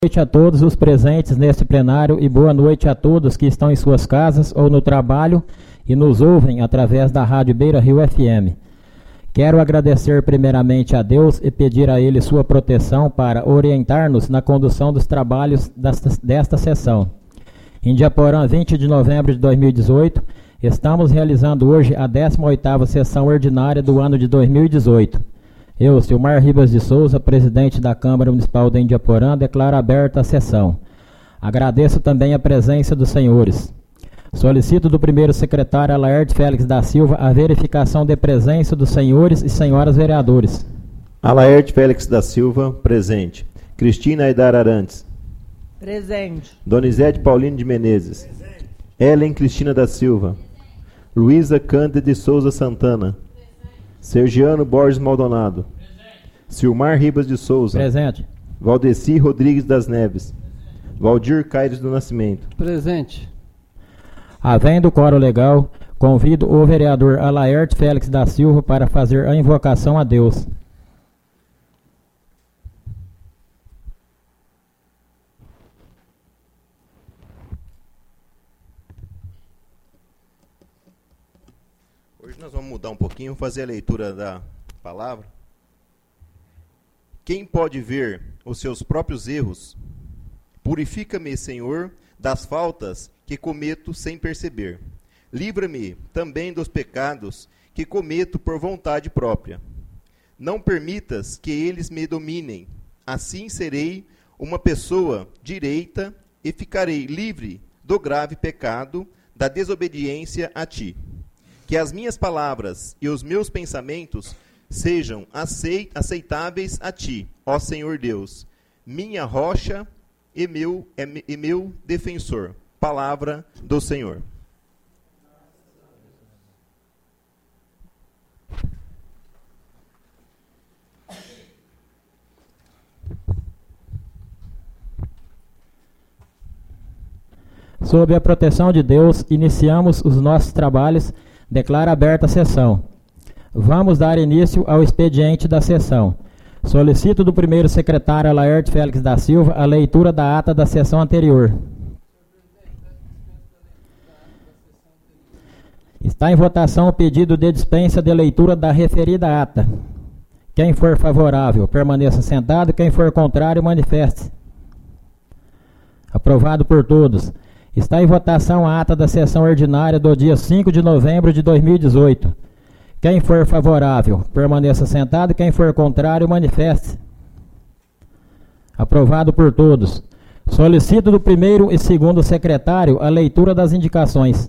Boa noite a todos os presentes neste plenário e boa noite a todos que estão em suas casas ou no trabalho e nos ouvem através da Rádio Beira Rio FM. Quero agradecer primeiramente a Deus e pedir a Ele sua proteção para orientar-nos na condução dos trabalhos desta sessão. Em Diaporã, 20 de novembro de 2018, estamos realizando hoje a 18ª sessão ordinária do ano de 2018. Eu, Silmar Ribas de Souza, presidente da Câmara Municipal de Indiaporã, declaro aberta a sessão. Agradeço também a presença dos senhores. Solicito do primeiro secretário Alaerte Félix da Silva a verificação de presença dos senhores e senhoras vereadores. Alaerte Félix da Silva, presente. Cristina Aidar Arantes. Presente. Donizete Paulino de Menezes. Presente. Ellen Cristina da Silva. Luísa Cândida de Souza Santana. Sergiano Borges Maldonado. Presente. Silmar Ribas de Souza. Presente. Valdeci Rodrigues das Neves. Presente. Valdir Caires do Nascimento. Presente. Havendo quórum legal, convido o vereador Alaerte Félix da Silva para fazer a invocação a Deus. Hoje nós vamos mudar um pouquinho, fazer a leitura da palavra. Quem pode ver os seus próprios erros? Purifica-me, Senhor, das faltas que cometo sem perceber. Livra-me também dos pecados que cometo por vontade própria. Não permitas que eles me dominem. Assim serei uma pessoa direita e ficarei livre do grave pecado da desobediência a ti. Que as minhas palavras e os meus pensamentos sejam aceitáveis a ti, ó Senhor Deus, minha rocha e meu defensor. Palavra do Senhor. Sob a proteção de Deus, iniciamos os nossos trabalhos. Declaro aberta a sessão. Vamos dar início ao expediente da sessão. Solicito do primeiro secretário Alaerte Félix da Silva a leitura da ata da sessão anterior. Está em votação o pedido de dispensa de leitura da referida ata. Quem for favorável, permaneça sentado. Quem for contrário, manifeste-se. Aprovado por todos. Está em votação a ata da sessão ordinária do dia 5 de novembro de 2018. Quem for favorável, permaneça sentado. Quem for contrário, manifeste-se. Aprovado por todos. Solicito do primeiro e segundo secretário a leitura das indicações.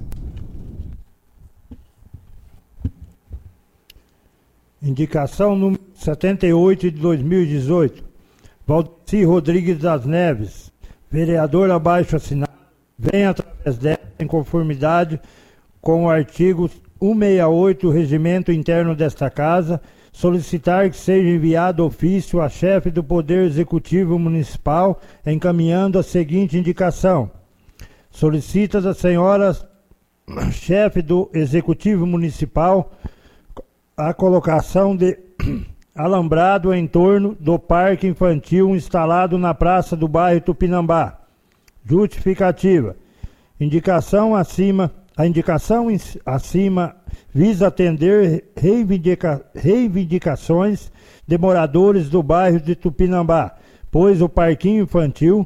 Indicação número 78 de 2018. Valdeci Rodrigues das Neves, vereador abaixo assinado, vem através dela, em conformidade com o artigo 168 do Regimento Interno desta Casa, solicitar que seja enviado ofício à chefe do Poder Executivo Municipal, encaminhando a seguinte indicação. Solicita da senhora chefe do Executivo Municipal a colocação de alambrado em torno do parque infantil instalado na praça do bairro Tupinambá. Justificativa. A indicação acima visa atender reivindicações de moradores do bairro de Tupinambá, pois o parquinho infantil,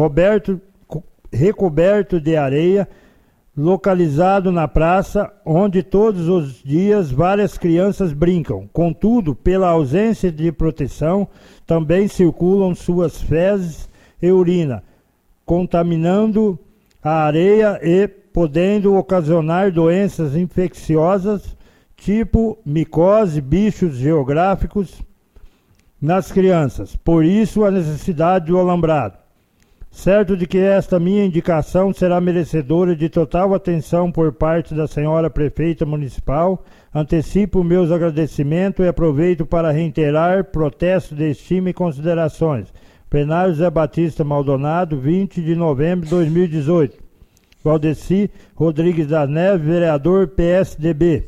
recoberto de areia, localizado na praça, onde todos os dias várias crianças brincam. Contudo, pela ausência de proteção, também circulam suas fezes e urina, contaminando a areia e podendo ocasionar doenças infecciosas, tipo micose, bichos geográficos, nas crianças. Por isso, a necessidade do alambrado. Certo de que esta minha indicação será merecedora de total atenção por parte da senhora prefeita municipal, antecipo meus agradecimentos e aproveito para reiterar protesto de estima e considerações. Plenário Zé Batista Maldonado, 20 de novembro de 2018. Valdeci Rodrigues das Neves, vereador PSDB.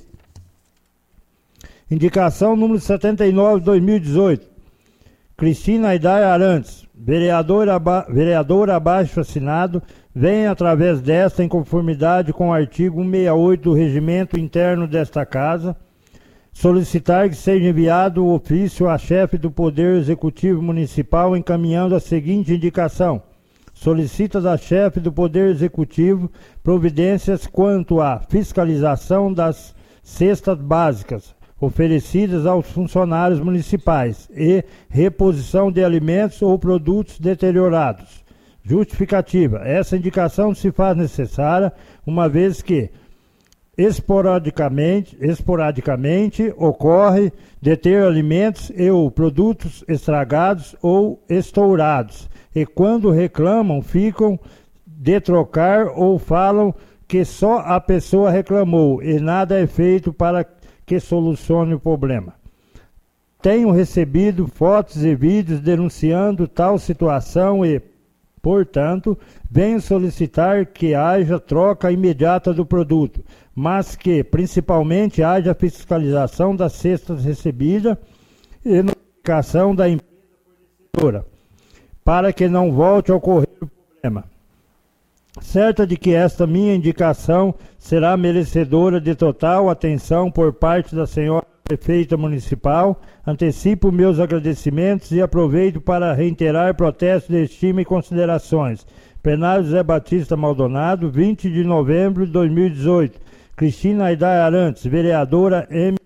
Indicação número 79 de 2018. Cristina Aidar Arantes, Vereador abaixo assinado, venha através desta, em conformidade com o artigo 168 do regimento interno desta Casa, solicitar que seja enviado o ofício à chefe do Poder Executivo Municipal encaminhando a seguinte indicação. Solicita da chefe do Poder Executivo providências quanto à fiscalização das cestas básicas oferecidas aos funcionários municipais e reposição de alimentos ou produtos deteriorados. Justificativa. Essa indicação se faz necessária uma vez que esporadicamente ocorre deter alimentos e ou produtos estragados ou estourados e quando reclamam ficam de trocar ou falam que só a pessoa reclamou e nada é feito para que solucione o problema. Tenho recebido fotos e vídeos denunciando tal situação e, portanto, venho solicitar que haja troca imediata do produto, mas que, principalmente, haja fiscalização das cestas recebidas e notificação da empresa fornecedora, para que não volte a ocorrer o problema. Certa de que esta minha indicação será merecedora de total atenção por parte da senhora prefeita municipal, antecipo meus agradecimentos e aproveito para reiterar protestos de estima e considerações. Plenário José Batista Maldonado, 20 de novembro de 2018. Cristina Aidar Arantes, vereadora MDB.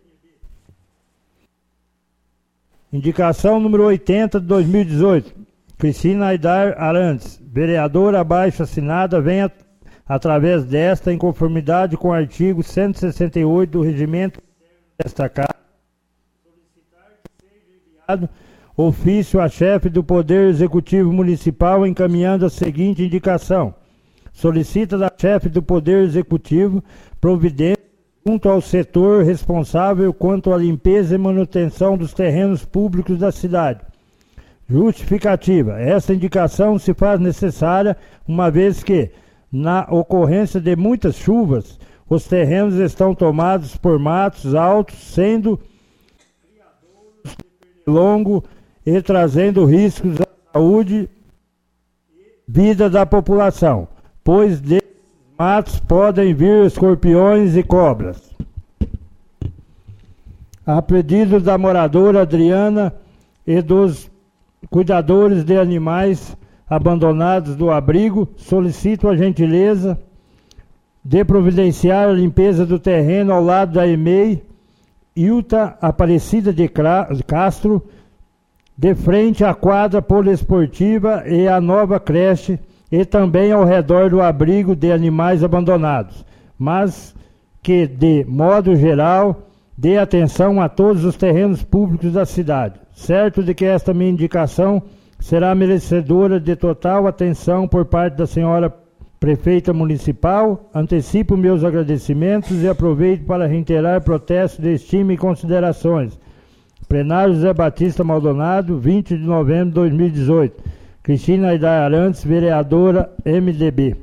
Indicação número 80 de 2018. Cristina Aidar Arantes, vereadora abaixo assinada, venha através desta, em conformidade com o artigo 168 do regimento desta Casa, solicitar que seja enviado ofício à chefe do Poder Executivo Municipal encaminhando a seguinte indicação. Solicita da chefe do Poder Executivo providência junto ao setor responsável quanto à limpeza e manutenção dos terrenos públicos da cidade. Justificativa. Essa indicação se faz necessária uma vez que, na ocorrência de muitas chuvas, os terrenos estão tomados por matos altos, sendo criadouros de pernilongo e trazendo riscos à saúde e vida da população, pois desses matos podem vir escorpiões e cobras. A pedido da moradora Adriana e dos cuidadores de animais abandonados do abrigo, solicito a gentileza de providenciar a limpeza do terreno ao lado da EMEI Ilta Aparecida de Castro, de frente à quadra poliesportiva e à nova creche, e também ao redor do abrigo de animais abandonados, mas que, de modo geral, dê atenção a todos os terrenos públicos da cidade. Certo de que esta minha indicação será merecedora de total atenção por parte da senhora prefeita municipal, antecipo meus agradecimentos e aproveito para reiterar protestos de estima e considerações. Plenário José Batista Maldonado, 20 de novembro de 2018. Cristina Aidar Arantes, vereadora MDB.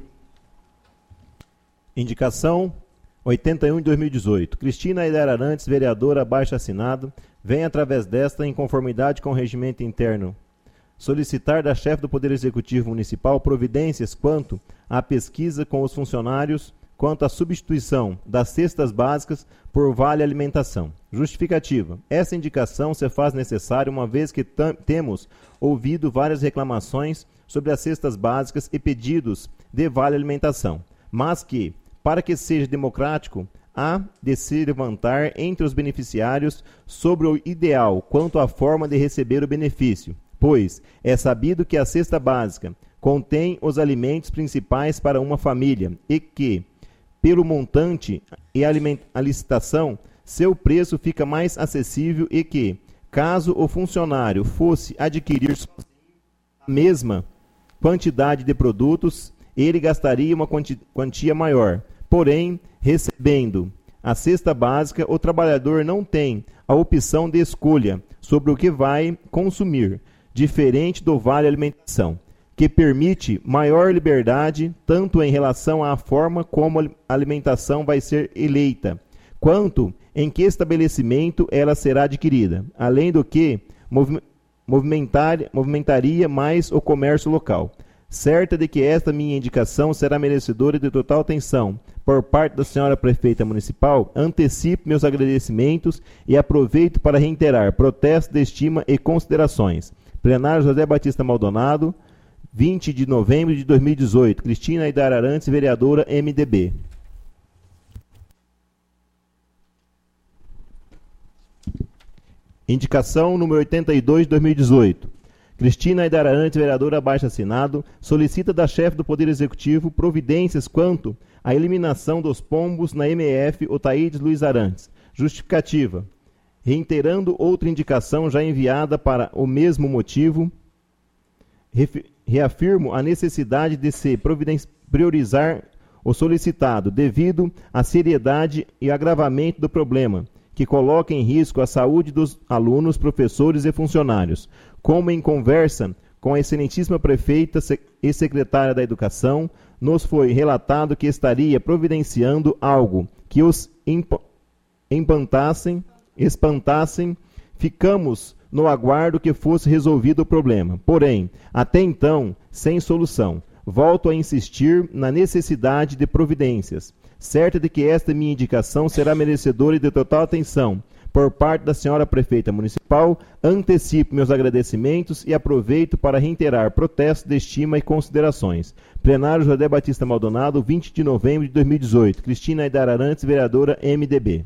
Indicação 81 de 2018. Cristina Aidar Arantes, vereadora abaixo assinado, vem através desta, em conformidade com o regimento interno, solicitar da chefe do Poder Executivo Municipal providências quanto à pesquisa com os funcionários quanto à substituição das cestas básicas por vale alimentação. Justificativa. Essa indicação se faz necessária uma vez que temos ouvido várias reclamações sobre as cestas básicas e pedidos de vale alimentação, mas que, para que seja democrático, há de se levantar entre os beneficiários sobre o ideal quanto à forma de receber o benefício, pois é sabido que a cesta básica contém os alimentos principais para uma família e que, pelo montante e a licitação, seu preço fica mais acessível e que, caso o funcionário fosse adquirir a mesma quantidade de produtos, ele gastaria uma quantia maior. Porém, recebendo a cesta básica, o trabalhador não tem a opção de escolha sobre o que vai consumir, diferente do vale alimentação, que permite maior liberdade tanto em relação à forma como a alimentação vai ser eleita, quanto em que estabelecimento ela será adquirida, além do que movimentaria mais o comércio local. Certa de que esta minha indicação será merecedora de total atenção por parte da senhora prefeita municipal, antecipo meus agradecimentos e aproveito para reiterar protestos de estima e considerações. Plenário José Batista Maldonado, 20 de novembro de 2018. Cristina Aidar Arantes, vereadora, MDB. Indicação número 82 de 2018. Cristina Aidar Arantes, vereadora, abaixo-assinado, solicita da chefe do Poder Executivo providências quanto à eliminação dos pombos na MF Otaídes Luiz Arantes. Justificativa. Reiterando outra indicação já enviada para o mesmo motivo, reafirmo a necessidade de se priorizar o solicitado devido à seriedade e agravamento do problema, que coloca em risco a saúde dos alunos, professores e funcionários. Como em conversa com a excelentíssima prefeita e secretária da Educação, nos foi relatado que estaria providenciando algo que os espantassem, ficamos no aguardo que fosse resolvido o problema. Porém, até então, sem solução. Volto a insistir na necessidade de providências. Certa de que esta minha indicação será merecedora de total atenção por parte da senhora prefeita municipal, antecipo meus agradecimentos e aproveito para reiterar protestos de estima e considerações. Plenário José Batista Maldonado, 20 de novembro de 2018. Cristina Aidar Arantes, vereadora, MDB.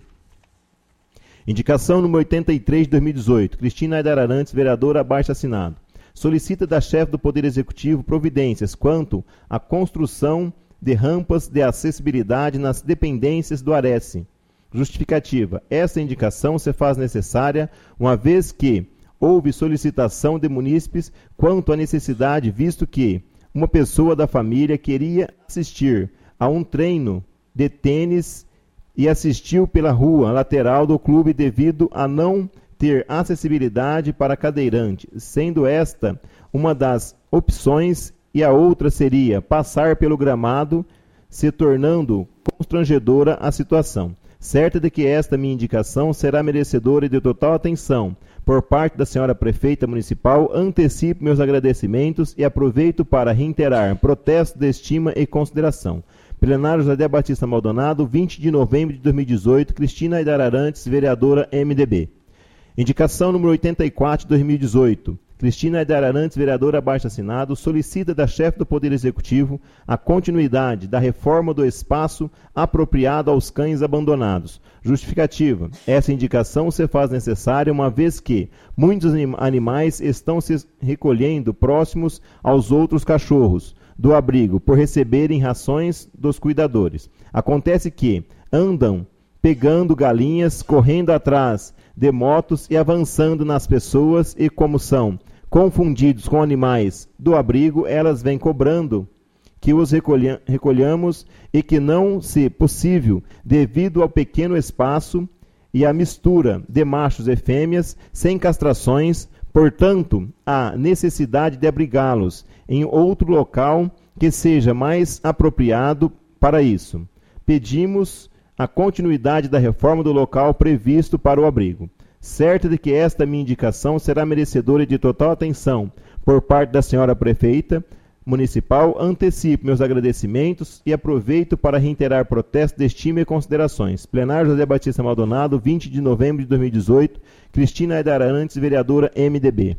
Indicação número 83 de 2018. Cristina Aidar Arantes, vereadora, abaixo-assinado. Solicita da chefe do Poder Executivo providências quanto à construção de rampas de acessibilidade nas dependências do Arece. Justificativa. Essa indicação se faz necessária, uma vez que houve solicitação de munícipes quanto à necessidade, visto que uma pessoa da família queria assistir a um treino de tênis e assistiu pela rua lateral do clube devido a não ter acessibilidade para cadeirante, sendo esta uma das opções, e a outra seria passar pelo gramado, se tornando constrangedora a situação. Certa de que esta minha indicação será merecedora de total atenção por parte da senhora prefeita municipal, antecipo meus agradecimentos e aproveito para reiterar protesto de estima e consideração. Plenário José Batista Maldonado, 20 de novembro de 2018, Cristina Aidar Arantes, vereadora, MDB. Indicação número 84 de 2018. Cristina Aidar Arantes, vereadora, abaixo-assinado, solicita da chefe do Poder Executivo a continuidade da reforma do espaço apropriado aos cães abandonados. Justificativa. Essa indicação se faz necessária uma vez que muitos animais estão se recolhendo próximos aos outros cachorros do abrigo por receberem rações dos cuidadores. Acontece que andam pegando galinhas, correndo atrás de motos e avançando nas pessoas e, como são confundidos com animais do abrigo, elas vêm cobrando que os recolhamos e que não se possível devido ao pequeno espaço e à mistura de machos e fêmeas sem castrações, portanto, há necessidade de abrigá-los em outro local que seja mais apropriado para isso. Pedimos a continuidade da reforma do local previsto para o abrigo. Certa de que esta minha indicação será merecedora de total atenção por parte da senhora prefeita municipal, antecipo meus agradecimentos e aproveito para reiterar protestos de estima e considerações. Plenário José Batista Maldonado, 20 de novembro de 2018, Cristina Aidar Arantes, vereadora, MDB.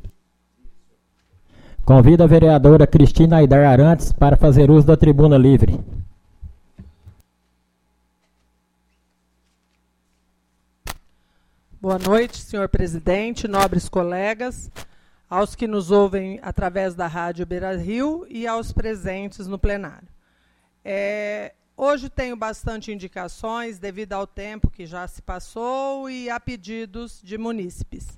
Convido a vereadora Cristina Aidar Arantes para fazer uso da tribuna livre. Boa noite, senhor presidente, nobres colegas, aos que nos ouvem através da Rádio Beira Rio e aos presentes no plenário. Hoje tenho bastante indicações devido ao tempo que já se passou e a pedidos de munícipes.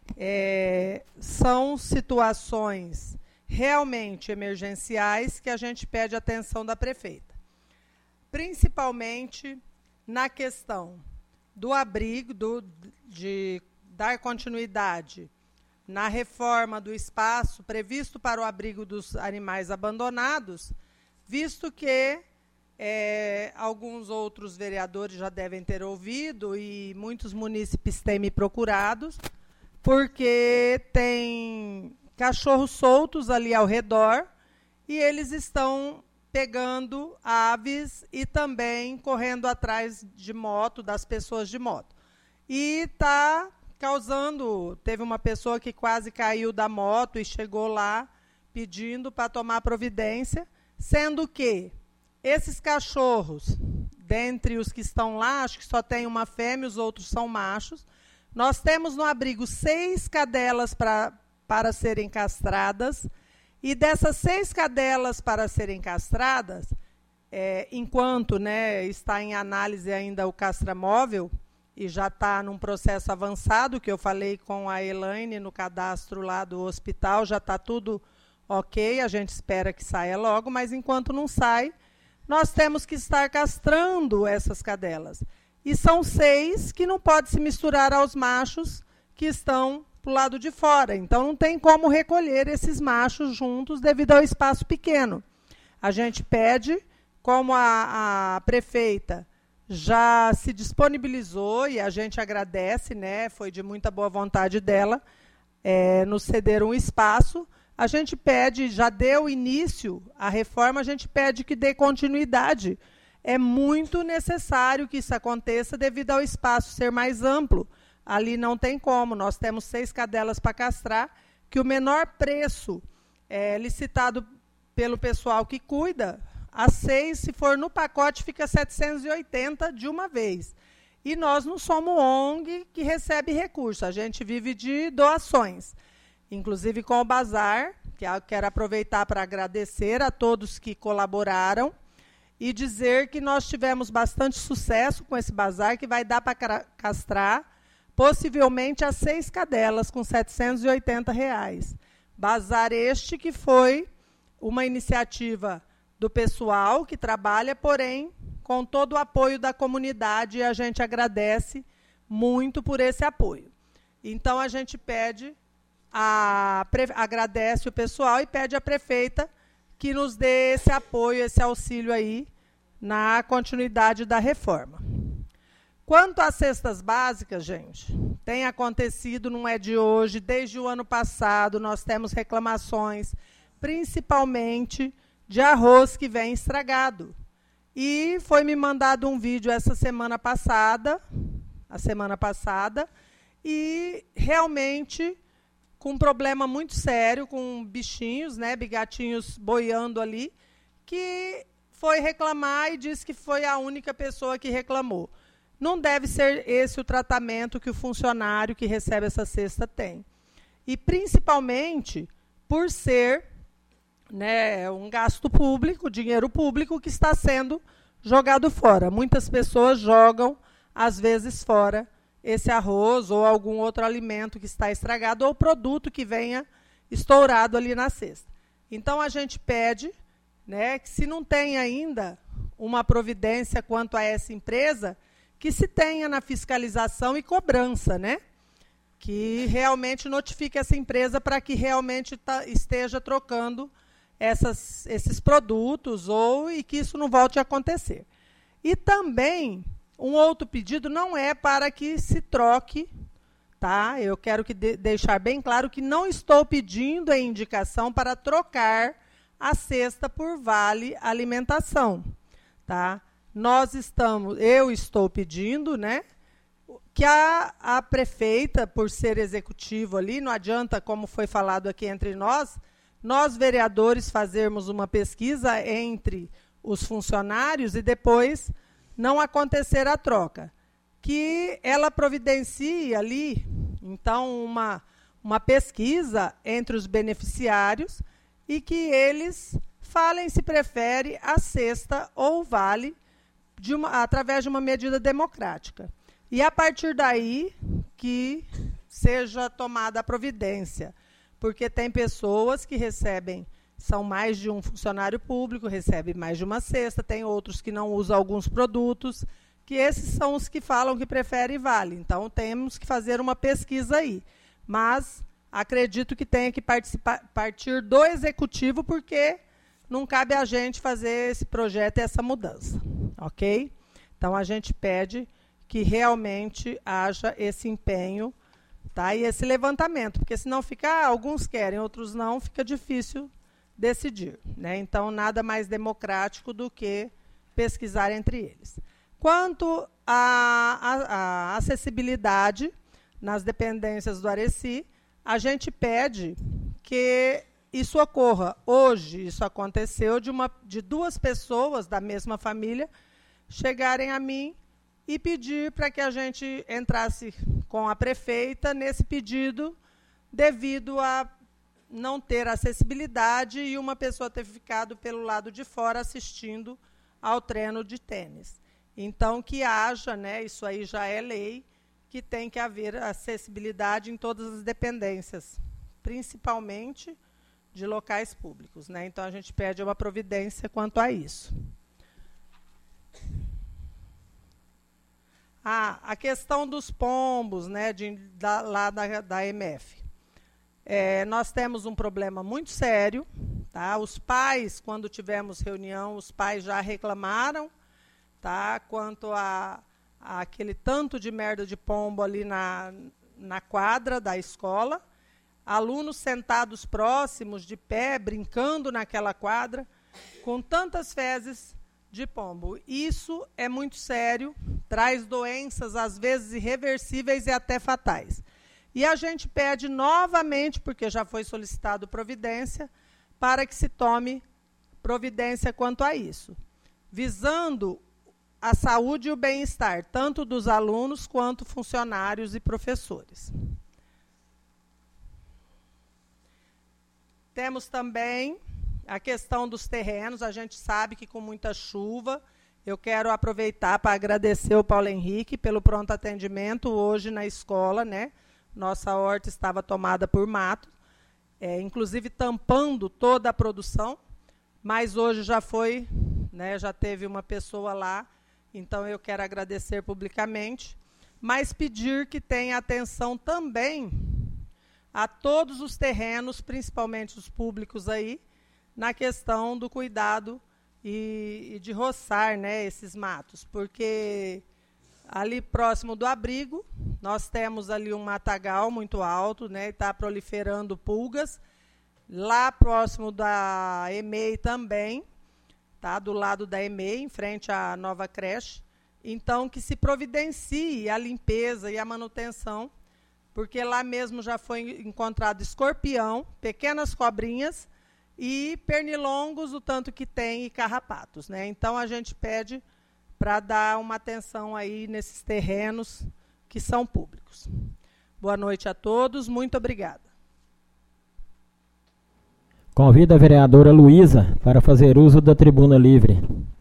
São situações realmente emergenciais que a gente pede atenção da prefeita, principalmente na questão do abrigo, de dar continuidade na reforma do espaço previsto para o abrigo dos animais abandonados, visto que alguns outros vereadores já devem ter ouvido e muitos munícipes têm me procurado porque tem cachorros soltos ali ao redor e eles estão pegando aves e também correndo atrás de moto, das pessoas de moto. E está causando, teve uma pessoa que quase caiu da moto e chegou lá pedindo para tomar providência, sendo que esses cachorros, dentre os que estão lá, acho que só tem uma fêmea, os outros são machos. Nós temos no abrigo 6 cadelas para serem castradas, e dessas 6 cadelas para serem castradas, enquanto, né, está em análise ainda o castramóvel, e já está num processo avançado, que eu falei com a Elaine no cadastro lá do hospital, já está tudo ok, a gente espera que saia logo, mas enquanto não sai, nós temos que estar castrando essas cadelas. E são 6 que não pode se misturar aos machos que estão para o lado de fora. Então, não tem como recolher esses machos juntos devido ao espaço pequeno. A gente pede, como a prefeita já se disponibilizou, e a gente agradece, né, foi de muita boa vontade dela, nos ceder um espaço. A gente pede, já deu início à reforma, a gente pede que dê continuidade. É muito necessário que isso aconteça devido ao espaço ser mais amplo. Ali não tem como, nós temos 6 cadelas para castrar, que o menor preço licitado pelo pessoal que cuida, as 6, se for no pacote, fica 780 de uma vez. E nós não somos ONG que recebe recurso, a gente vive de doações. Inclusive com o bazar, que eu quero aproveitar para agradecer a todos que colaboraram e dizer que nós tivemos bastante sucesso com esse bazar, que vai dar para castrar possivelmente as 6 cadelas com R$ 780. Bazar este que foi uma iniciativa do pessoal que trabalha, porém, com todo o apoio da comunidade, e a gente agradece muito por esse apoio. Então, a gente pede, agradece o pessoal e pede à prefeita que nos dê esse apoio, esse auxílio aí na continuidade da reforma. Quanto às cestas básicas, gente, tem acontecido, não é de hoje, desde o ano passado nós temos reclamações, principalmente de arroz que vem estragado. E foi me mandado um vídeo a semana passada, e realmente com um problema muito sério, com bichinhos, né, bigatinhos boiando ali, que foi reclamar e disse que foi a única pessoa que reclamou. Não deve ser esse o tratamento que o funcionário que recebe essa cesta tem. E, principalmente, por ser, né, um gasto público, dinheiro público, que está sendo jogado fora. Muitas pessoas jogam, às vezes, fora esse arroz ou algum outro alimento que está estragado ou produto que venha estourado ali na cesta. Então, a gente pede, né, que se não tem ainda uma providência quanto a essa empresa, que se tenha na fiscalização e cobrança, né? Que realmente notifique essa empresa para que realmente esteja trocando esses produtos e que isso não volte a acontecer. E também, um outro pedido não é para que se troque, tá? Eu quero deixar bem claro que não estou pedindo a indicação para trocar a cesta por vale alimentação, tá? Eu estou pedindo, né, que a prefeita, por ser executivo ali, não adianta, como foi falado aqui entre nós vereadores fazermos uma pesquisa entre os funcionários e depois não acontecer a troca. Que ela providencie ali, então, uma pesquisa entre os beneficiários e que eles falem se prefere a cesta ou o vale através de uma medida democrática. E, a partir daí, que seja tomada a providência. Porque tem pessoas que recebem, são mais de um funcionário público, recebe mais de uma cesta, tem outros que não usam alguns produtos, que esses são os que falam que preferem vale. Então, temos que fazer uma pesquisa aí. Mas acredito que tenha que partir do executivo, porque não cabe a gente fazer esse projeto e essa mudança. Ok? Então, a gente pede que realmente haja esse empenho Tá? E esse levantamento, porque senão fica, alguns querem, outros não, fica difícil decidir. Né? Então, nada mais democrático do que pesquisar entre eles. Quanto à acessibilidade nas dependências do Areci, a gente pede que isso ocorra. Hoje, isso aconteceu de duas pessoas da mesma família chegarem a mim e pedir para que a gente entrasse com a prefeita nesse pedido, devido a não ter acessibilidade e uma pessoa ter ficado pelo lado de fora assistindo ao treino de tênis. Então, que haja, né, isso aí já é lei, que tem que haver acessibilidade em todas as dependências, principalmente de locais públicos. Né? Então, a gente pede uma providência quanto a isso. A questão dos pombos, né, lá da MF. Nós temos um problema muito sério. Tá? Os pais, quando tivemos reunião, os pais já reclamaram, tá? Quanto a aquele tanto de merda de pombo ali na quadra da escola. Alunos sentados próximos, de pé, brincando naquela quadra, com tantas fezes de pombo. Isso é muito sério, traz doenças, às vezes irreversíveis e até fatais. E a gente pede novamente, porque já foi solicitado providência, para que se tome providência quanto a isso, visando a saúde e o bem-estar, tanto dos alunos quanto funcionários e professores. Temos também a questão dos terrenos. A gente sabe que com muita chuva, eu quero aproveitar para agradecer o Paulo Henrique pelo pronto atendimento hoje na escola, né? Nossa horta estava tomada por mato, inclusive tampando toda a produção, mas hoje já foi, né, já teve uma pessoa lá, então eu quero agradecer publicamente, mas pedir que tenha atenção também a todos os terrenos, principalmente os públicos aí, na questão do cuidado e de roçar, né, esses matos, porque ali próximo do abrigo, nós temos ali um matagal muito alto, né, e está proliferando pulgas. Lá próximo da EMEI também, tá, do lado da EMEI, em frente à nova creche. Então, que se providencie a limpeza e a manutenção, porque lá mesmo já foi encontrado escorpião, pequenas cobrinhas e pernilongos, o tanto que tem, e carrapatos. Né? Então, a gente pede para dar uma atenção aí nesses terrenos que são públicos. Boa noite a todos, muito obrigada. Convido a vereadora Luísa para fazer uso da tribuna livre.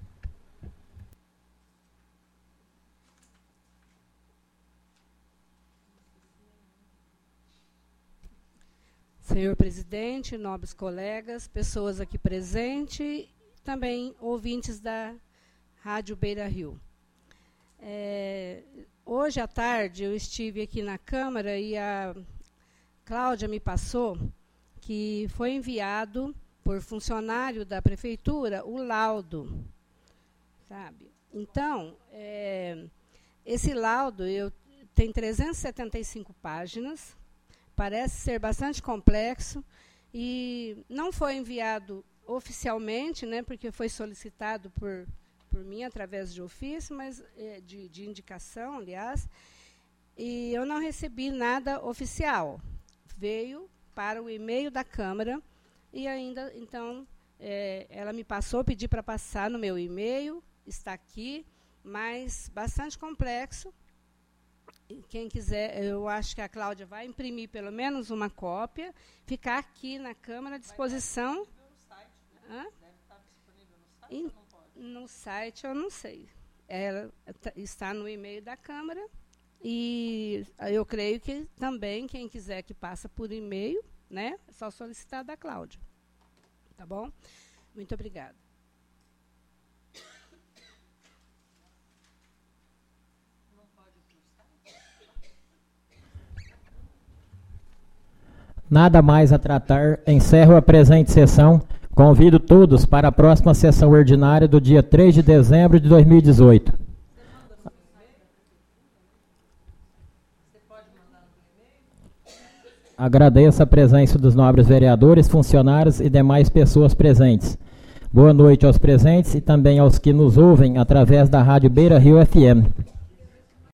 Senhor presidente, nobres colegas, pessoas aqui presentes, também ouvintes da Rádio Beira Rio. Hoje à tarde eu estive aqui na Câmara e a Cláudia me passou que foi enviado por funcionário da Prefeitura o laudo, sabe? Então, esse laudo tem 375 páginas, parece ser bastante complexo e não foi enviado oficialmente, né, porque foi solicitado por mim através de ofício, mas de indicação, aliás, e eu não recebi nada oficial. Veio para o e-mail da Câmara e ainda, então, ela me passou, pedi para passar no meu e-mail, está aqui, mas bastante complexo. Quem quiser, eu acho que a Cláudia vai imprimir pelo menos uma cópia, ficar aqui na Câmara à disposição. No site eu não sei. Ela está no e-mail da Câmara e eu creio que também quem quiser que passa por e-mail, né, é só solicitar da Cláudia. Tá bom? Muito obrigada. Nada mais a tratar, encerro a presente sessão. Convido todos para a próxima sessão ordinária do dia 3 de dezembro de 2018. Agradeço a presença dos nobres vereadores, funcionários e demais pessoas presentes. Boa noite aos presentes e também aos que nos ouvem através da Rádio Beira Rio FM.